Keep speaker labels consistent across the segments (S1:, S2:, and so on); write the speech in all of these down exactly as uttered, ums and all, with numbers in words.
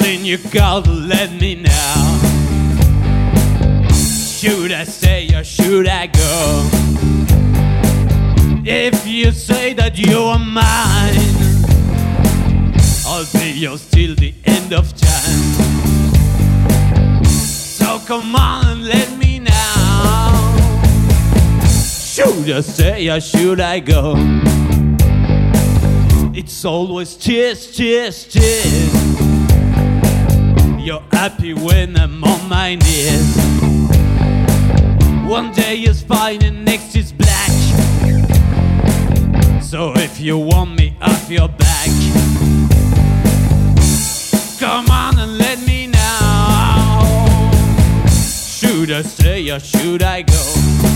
S1: Darling, you gotta let me know. Should I stay or should I go? If you say that you are mine, I'll be yours till the end of time. So come on and let me know. Should I stay or should I go? It's always cheers, cheers, cheers. You're happy when I'm on my knees. One day is fine and next is black. So if you want me off your back, come on and let me know. Should I stay or should I go?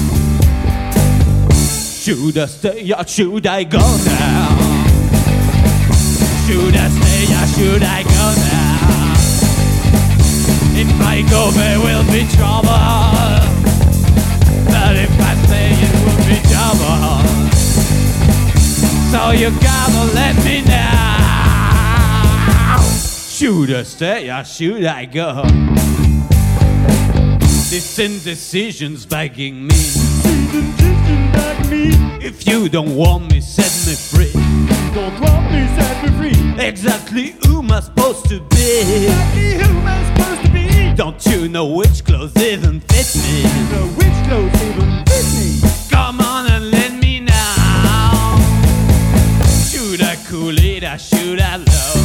S1: Should I stay or should I go now? Should I stay or should I go now? If I go there will be trouble, but if I stay it will be trouble. So you gotta let me know. Should I stay or should I go? This indecision's begging me. If you don't want me, set me free.
S2: Don't want me, set me free.
S1: Exactly who am I supposed to be?
S2: Exactly who am I supposed to be?
S1: Don't you know which clothes even fit me?
S2: Know which clothes even fit me?
S1: Come on and let me know. Should I cool it or should I low?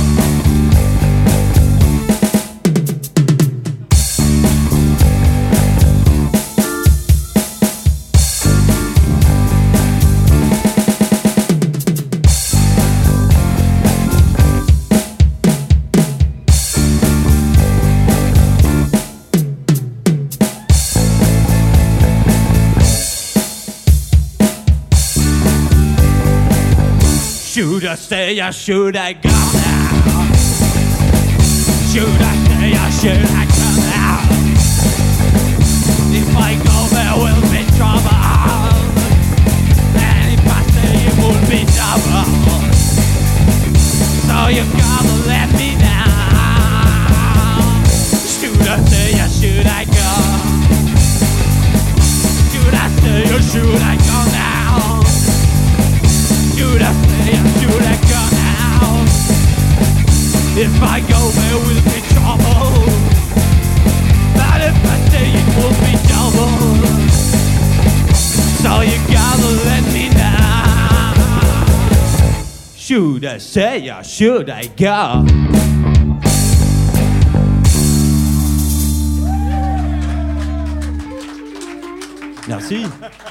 S1: Should I stay or should I go now? Should I stay or should I go now? If I go there will be trouble, and if I stay it will be trouble. So you gotta let me know. Should I stay or should I go? Should I stay or should I go now? Should I stay or should I go now? If I go there will be trouble, but if I stay it will be trouble. So you gotta let me know. Should I stay or should I go?
S2: Merci.